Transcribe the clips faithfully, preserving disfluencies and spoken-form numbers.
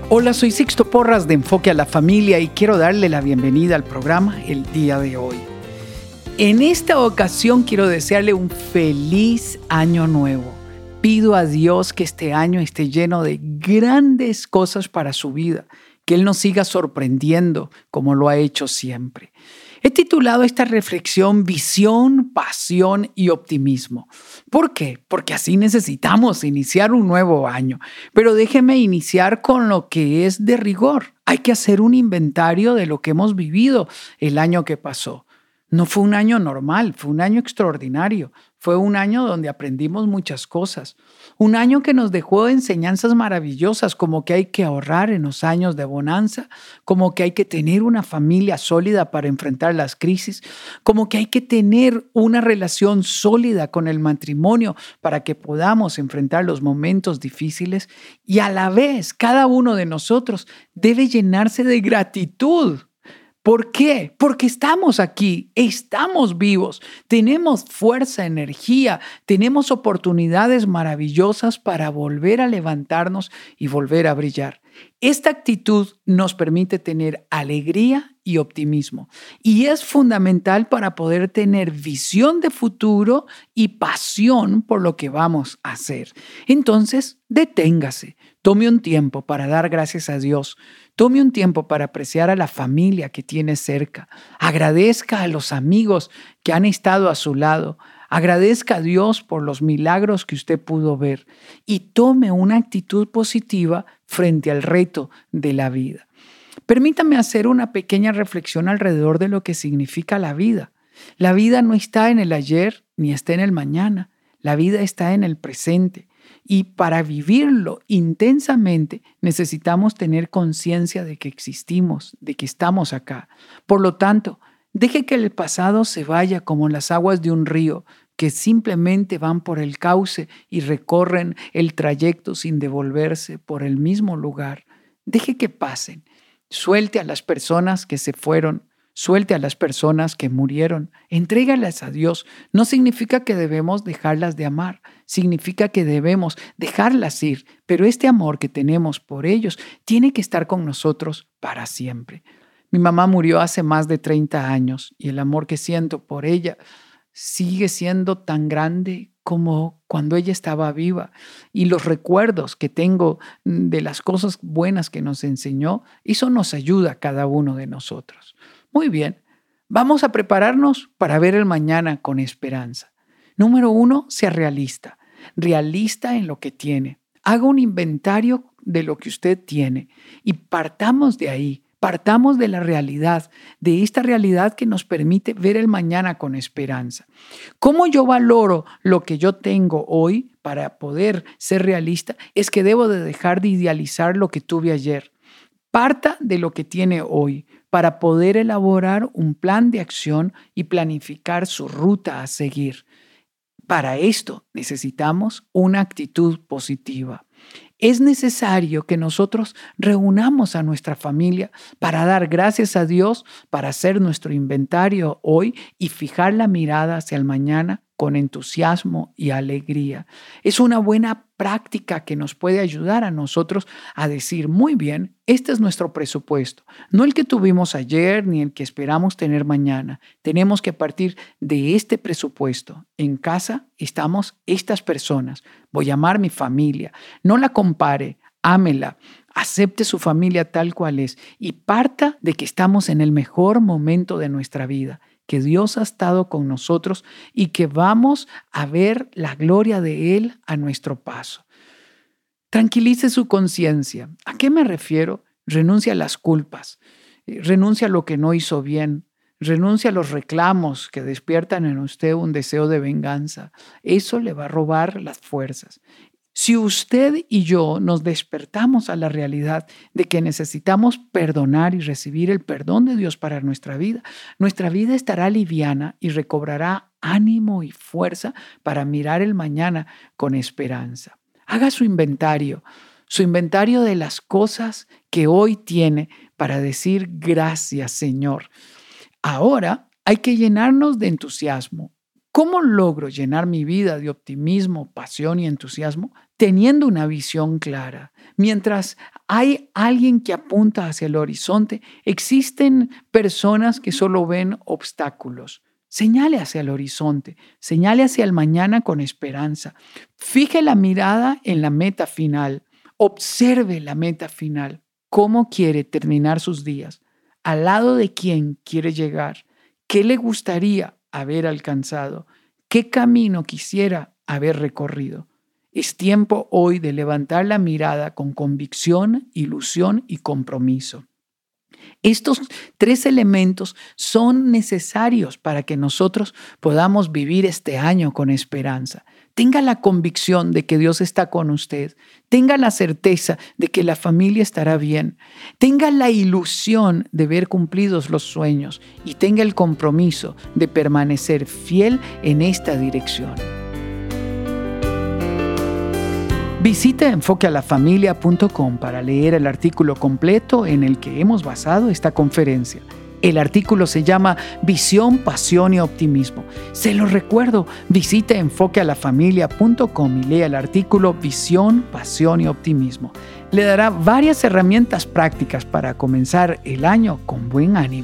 Hola, soy Sixto Porras de Enfoque a la Familia y quiero darle la bienvenida al programa el día de hoy. En esta ocasión quiero desearle un feliz año nuevo. Pido a Dios que este año esté lleno de grandes cosas para su vida, que Él nos siga sorprendiendo como lo ha hecho siempre. He titulado esta reflexión Visión, Pasión y Optimismo. ¿Por qué? Porque así necesitamos iniciar un nuevo año. Pero déjeme iniciar con lo que es de rigor. Hay que hacer un inventario de lo que hemos vivido el año que pasó. No fue un año normal, fue un año extraordinario. Fue un año donde aprendimos muchas cosas. Un año que nos dejó enseñanzas maravillosas, como que hay que ahorrar en los años de bonanza, como que hay que tener una familia sólida para enfrentar las crisis, como que hay que tener una relación sólida con el matrimonio para que podamos enfrentar los momentos difíciles. Y a la vez, cada uno de nosotros debe llenarse de gratitud. ¿Por qué? Porque estamos aquí, estamos vivos, tenemos fuerza, energía, tenemos oportunidades maravillosas para volver a levantarnos y volver a brillar. Esta actitud nos permite tener alegría y optimismo y es fundamental para poder tener visión de futuro y pasión por lo que vamos a hacer. Entonces, deténgase, tome un tiempo para dar gracias a Dios. Tome un tiempo para apreciar a la familia que tiene cerca. Agradezca a los amigos que han estado a su lado. Agradezca a Dios por los milagros que usted pudo ver y tome una actitud positiva frente al reto de la vida. Permítame hacer una pequeña reflexión alrededor de lo que significa la vida. La vida no está en el ayer ni está en el mañana. La vida está en el presente. Y para vivirlo intensamente necesitamos tener conciencia de que existimos, de que estamos acá. Por lo tanto, deje que el pasado se vaya como las aguas de un río que simplemente van por el cauce y recorren el trayecto sin devolverse por el mismo lugar. Deje que pasen. Suelte a las personas que se fueron. Suelte a las personas que murieron, entrégalas a Dios. No significa que debemos dejarlas de amar, significa que debemos dejarlas ir, pero este amor que tenemos por ellos tiene que estar con nosotros para siempre. Mi mamá murió hace más de treinta años y el amor que siento por ella sigue siendo tan grande como cuando ella estaba viva. Y los recuerdos que tengo de las cosas buenas que nos enseñó, eso nos ayuda a cada uno de nosotros. Muy bien, vamos a prepararnos para ver el mañana con esperanza. Número uno, sea realista. Realista en lo que tiene. Haga un inventario de lo que usted tiene y partamos de ahí. Partamos de la realidad, de esta realidad que nos permite ver el mañana con esperanza. ¿Cómo yo valoro lo que yo tengo hoy para poder ser realista? Es que debo de dejar de idealizar lo que tuve ayer. Parta de lo que tiene hoy para poder elaborar un plan de acción y planificar su ruta a seguir. Para esto necesitamos una actitud positiva. Es necesario que nosotros reunamos a nuestra familia para dar gracias a Dios, para hacer nuestro inventario hoy y fijar la mirada hacia el mañana con entusiasmo y alegría. Es una buena práctica que nos puede ayudar a nosotros a decir, muy bien, este es nuestro presupuesto, no el que tuvimos ayer ni el que esperamos tener mañana. Tenemos que partir de este presupuesto. En casa estamos estas personas. Voy a amar mi familia. No la compare, ámela. Acepte su familia tal cual es y parta de que estamos en el mejor momento de nuestra vida, que Dios ha estado con nosotros y que vamos a ver la gloria de Él a nuestro paso. Tranquilice su conciencia. ¿A qué me refiero? Renuncia a las culpas, renuncia a lo que no hizo bien, renuncia a los reclamos que despiertan en usted un deseo de venganza. Eso le va a robar las fuerzas. Si usted y yo nos despertamos a la realidad de que necesitamos perdonar y recibir el perdón de Dios para nuestra vida, nuestra vida estará liviana y recobrará ánimo y fuerza para mirar el mañana con esperanza. Haga su inventario, su inventario de las cosas que hoy tiene para decir gracias, Señor. Ahora hay que llenarnos de entusiasmo. ¿Cómo logro llenar mi vida de optimismo, pasión y entusiasmo? Teniendo una visión clara. Mientras hay alguien que apunta hacia el horizonte, existen personas que solo ven obstáculos. Señale hacia el horizonte, señale hacia el mañana con esperanza. Fije la mirada en la meta final. Observe la meta final. ¿Cómo quiere terminar sus días? ¿Al lado de quién quiere llegar? ¿Qué le gustaría haber alcanzado? ¿Qué camino quisiera haber recorrido? Es tiempo hoy de levantar la mirada con convicción, ilusión y compromiso. Estos tres elementos son necesarios para que nosotros podamos vivir este año con esperanza. Tenga la convicción de que Dios está con usted. Tenga la certeza de que la familia estará bien. Tenga la ilusión de ver cumplidos los sueños y tenga el compromiso de permanecer fiel en esta dirección. Visite enfoque a la familia punto com para leer el artículo completo en el que hemos basado esta conferencia. El artículo se llama Visión, Pasión y Optimismo. Se lo recuerdo, visite enfoque a la familia punto com y lea el artículo Visión, Pasión y Optimismo. Le dará varias herramientas prácticas para comenzar el año con buen ánimo.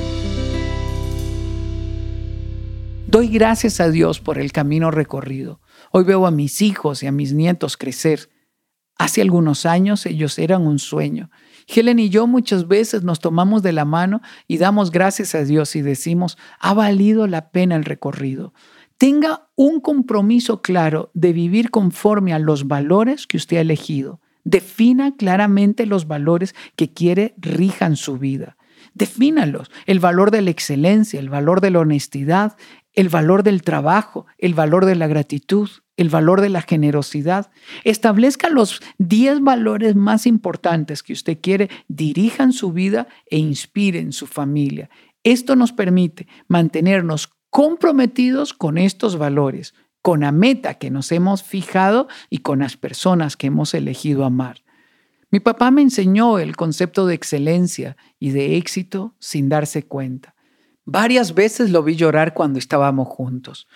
Doy gracias a Dios por el camino recorrido. Hoy veo a mis hijos y a mis nietos crecer. Hace algunos años ellos eran un sueño. Helen y yo muchas veces nos tomamos de la mano y damos gracias a Dios y decimos, ha valido la pena el recorrido. Tenga un compromiso claro de vivir conforme a los valores que usted ha elegido. Defina claramente los valores que quiere rijan su vida. Defínalos, el valor de la excelencia, el valor de la honestidad, el valor del trabajo, el valor de la gratitud, el valor de la generosidad. Establezca los diez valores más importantes que usted quiere dirijan su vida e inspiren su familia. Esto nos permite mantenernos comprometidos con estos valores, con la meta que nos hemos fijado y con las personas que hemos elegido amar. Mi papá me enseñó el concepto de excelencia y de éxito sin darse cuenta. Varias veces lo vi llorar cuando estábamos juntos.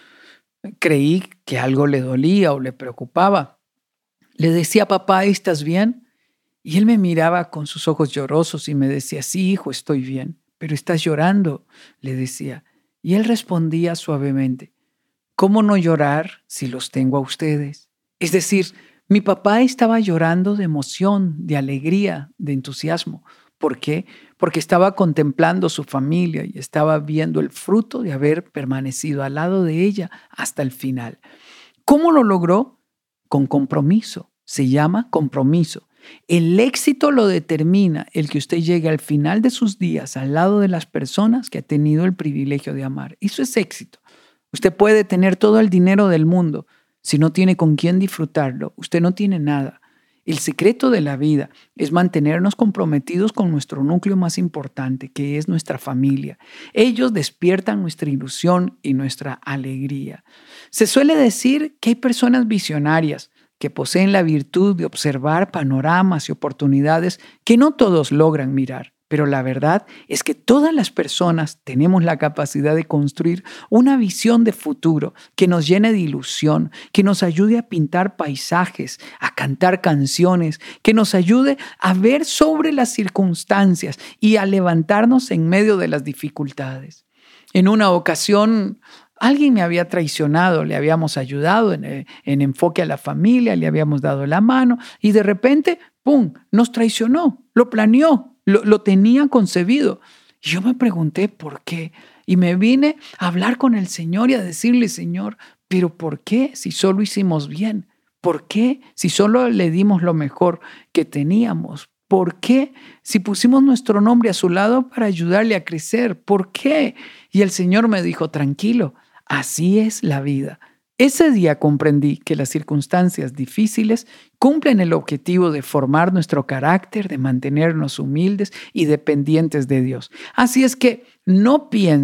Creí que algo le dolía o le preocupaba. Le decía, papá, ¿estás bien? Y él me miraba con sus ojos llorosos y me decía, sí, hijo, estoy bien. Pero estás llorando, le decía. Y él respondía suavemente, ¿cómo no llorar si los tengo a ustedes? Es decir, mi papá estaba llorando de emoción, de alegría, de entusiasmo. ¿Por qué? Porque estaba contemplando su familia y estaba viendo el fruto de haber permanecido al lado de ella hasta el final. ¿Cómo lo logró? Con compromiso. Se llama compromiso. El éxito lo determina el que usted llegue al final de sus días al lado de las personas que ha tenido el privilegio de amar. Eso es éxito. Usted puede tener todo el dinero del mundo. Si no tiene con quién disfrutarlo, usted no tiene nada. El secreto de la vida es mantenernos comprometidos con nuestro núcleo más importante, que es nuestra familia. Ellos despiertan nuestra ilusión y nuestra alegría. Se suele decir que hay personas visionarias que poseen la virtud de observar panoramas y oportunidades que no todos logran mirar. Pero la verdad es que todas las personas tenemos la capacidad de construir una visión de futuro que nos llene de ilusión, que nos ayude a pintar paisajes, a cantar canciones, que nos ayude a ver sobre las circunstancias y a levantarnos en medio de las dificultades. En una ocasión, alguien me había traicionado, le habíamos ayudado en, en enfoque a la familia, le habíamos dado la mano y de repente, ¡pum!, nos traicionó, lo planeó. Lo, lo tenía concebido. Y yo me pregunté por qué. Y me vine a hablar con el Señor y a decirle, Señor, ¿pero por qué si solo hicimos bien? ¿Por qué si solo le dimos lo mejor que teníamos? ¿Por qué si pusimos nuestro nombre a su lado para ayudarle a crecer? ¿Por qué? Y el Señor me dijo, tranquilo, así es la vida. Ese día comprendí que las circunstancias difíciles cumplen el objetivo de formar nuestro carácter, de mantenernos humildes y dependientes de Dios. Así es que no piense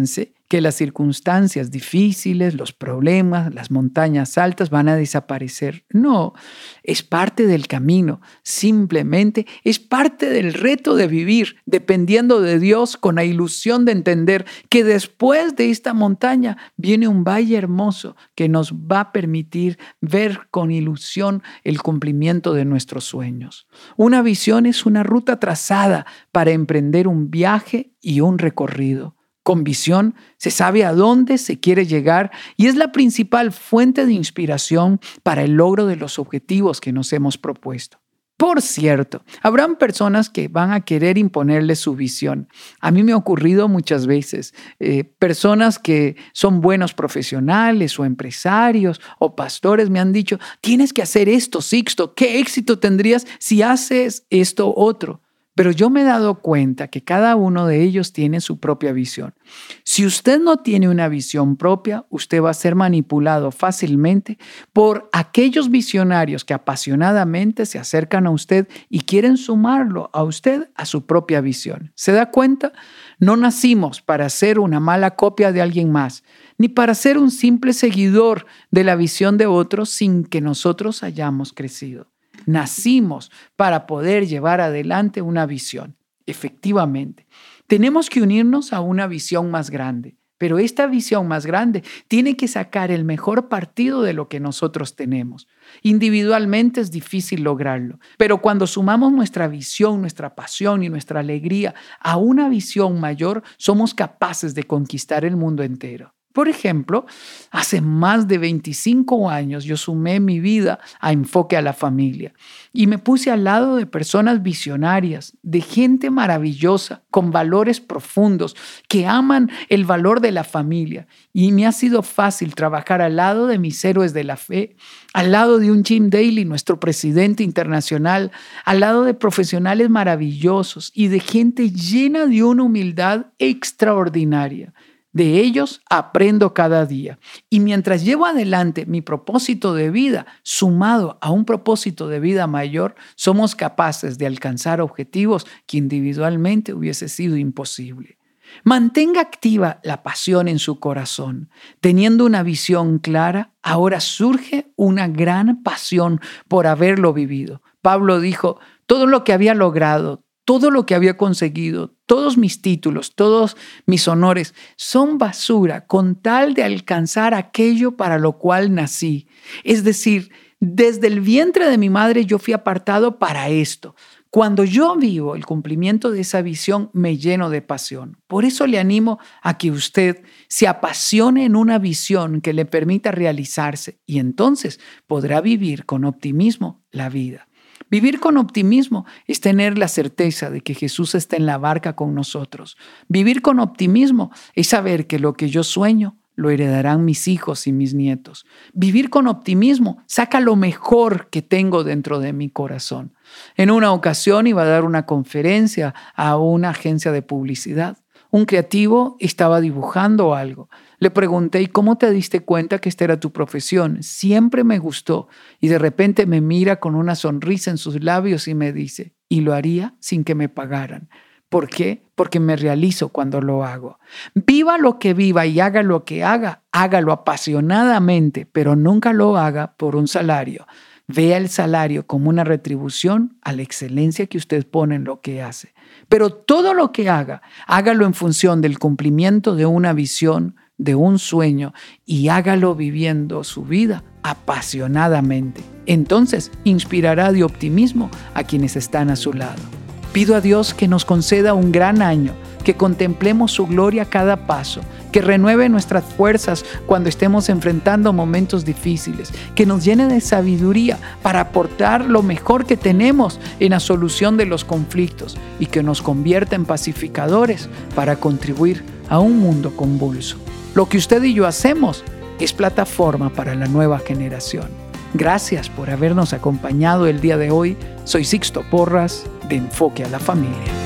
que las circunstancias difíciles, los problemas, las montañas altas van a desaparecer. No, es parte del camino. Simplemente es parte del reto de vivir dependiendo de Dios con la ilusión de entender que después de esta montaña viene un valle hermoso que nos va a permitir ver con ilusión el cumplimiento de nuestros sueños. Una visión es una ruta trazada para emprender un viaje y un recorrido. Con visión se sabe a dónde se quiere llegar y es la principal fuente de inspiración para el logro de los objetivos que nos hemos propuesto. Por cierto, habrán personas que van a querer imponerle su visión. A mí me ha ocurrido muchas veces. Eh, personas que son buenos profesionales o empresarios o pastores me han dicho, tienes que hacer esto, Sixto, ¿qué éxito tendrías si haces esto otro? Pero yo me he dado cuenta que cada uno de ellos tiene su propia visión. Si usted no tiene una visión propia, usted va a ser manipulado fácilmente por aquellos visionarios que apasionadamente se acercan a usted y quieren sumarlo a usted a su propia visión. ¿Se da cuenta? No nacimos para ser una mala copia de alguien más, ni para ser un simple seguidor de la visión de otros sin que nosotros hayamos crecido. Nacimos para poder llevar adelante una visión. Efectivamente, tenemos que unirnos a una visión más grande, pero esta visión más grande tiene que sacar el mejor partido de lo que nosotros tenemos. Individualmente es difícil lograrlo, pero cuando sumamos nuestra visión, nuestra pasión y nuestra alegría a una visión mayor, somos capaces de conquistar el mundo entero. Por ejemplo, hace más de veinticinco años yo sumé mi vida a Enfoque a la Familia y me puse al lado de personas visionarias, de gente maravillosa, con valores profundos, que aman el valor de la familia. Y me ha sido fácil trabajar al lado de mis héroes de la fe, al lado de un Jim Daly, nuestro presidente internacional, al lado de profesionales maravillosos y de gente llena de una humildad extraordinaria. De ellos aprendo cada día. Y mientras llevo adelante mi propósito de vida, sumado a un propósito de vida mayor, somos capaces de alcanzar objetivos que individualmente hubiese sido imposible. Mantenga activa la pasión en su corazón. Teniendo una visión clara, ahora surge una gran pasión por haberlo vivido. Pablo dijo, todo lo que había logrado, todo lo que había conseguido, todos mis títulos, todos mis honores son basura con tal de alcanzar aquello para lo cual nací. Es decir, desde el vientre de mi madre yo fui apartado para esto. Cuando yo vivo el cumplimiento de esa visión, me lleno de pasión. Por eso le animo a que usted se apasione en una visión que le permita realizarse y entonces podrá vivir con optimismo la vida. Vivir con optimismo es tener la certeza de que Jesús está en la barca con nosotros. Vivir con optimismo es saber que lo que yo sueño lo heredarán mis hijos y mis nietos. Vivir con optimismo saca lo mejor que tengo dentro de mi corazón. En una ocasión iba a dar una conferencia a una agencia de publicidad. Un creativo estaba dibujando algo. Le pregunté, ¿y cómo te diste cuenta que esta era tu profesión? Siempre me gustó. Y de repente me mira con una sonrisa en sus labios y me dice, y lo haría sin que me pagaran. ¿Por qué? Porque me realizo cuando lo hago. Viva lo que viva y haga lo que haga, hágalo apasionadamente, pero nunca lo haga por un salario. Vea el salario como una retribución a la excelencia que usted pone en lo que hace. Pero todo lo que haga, hágalo en función del cumplimiento de una visión, de un sueño y hágalo viviendo su vida apasionadamente. Entonces inspirará de optimismo a quienes están a su lado. Pido a Dios que nos conceda un gran año, que contemplemos su gloria a cada paso, que renueve nuestras fuerzas cuando estemos enfrentando momentos difíciles, que nos llene de sabiduría para aportar lo mejor que tenemos en la solución de los conflictos y que nos convierta en pacificadores para contribuir a un mundo convulso. Lo que usted y yo hacemos es plataforma para la nueva generación. Gracias por habernos acompañado el día de hoy. Soy Sixto Porras de Enfoque a la Familia.